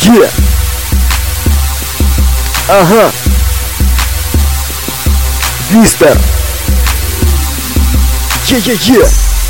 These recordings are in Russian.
Е. Ага. Мистер. Е-е-е.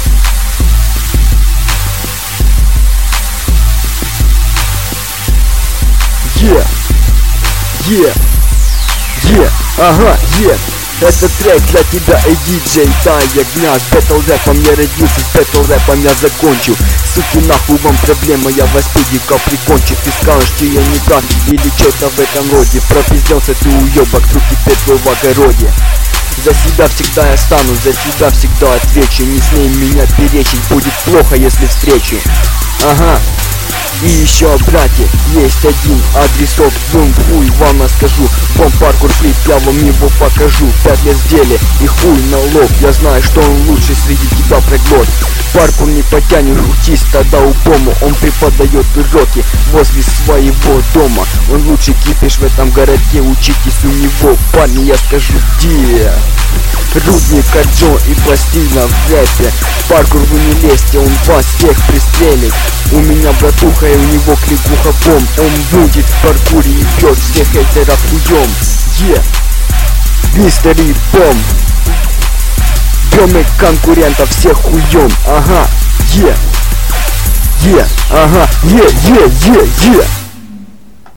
Ага, это трек для тебя и диджей. Да, я князь, бэтл рэпом я родился, с бэтл рэпом я закончу. Суки, нахуй вам проблема, я вас педиков прикончу. Ты скажешь, что я не прав или что-то в этом роде. Пропиздился ты, уёбок, тут теперь твой в огороде. За себя всегда я стану, за себя всегда отвечу. Не смей меня перечить, будет плохо, если встречу. Ага. И еще, братья, есть один адресок, бум, хуй вам расскажу. Бом паркур флип, я вам его покажу. 5 лет в деле и хуй на лоб. Я знаю, что он лучший среди тебя проглот. Паркур не потянешь, учись тогда у Бому. Он преподает уроки возле своего дома. Он лучший кипиш в этом городке, учитесь у него. Парни, я скажу, где? Рудник, Джо и пластина в рэпе. Паркур вы не лезьте, он вас всех пристрелит. У меня братуха и у него кликуха бом. Он будет в паркуре и бьет всех хейтеров хуем. Мистери бом. Бьем и конкурентов всех хуем. Ага, ага,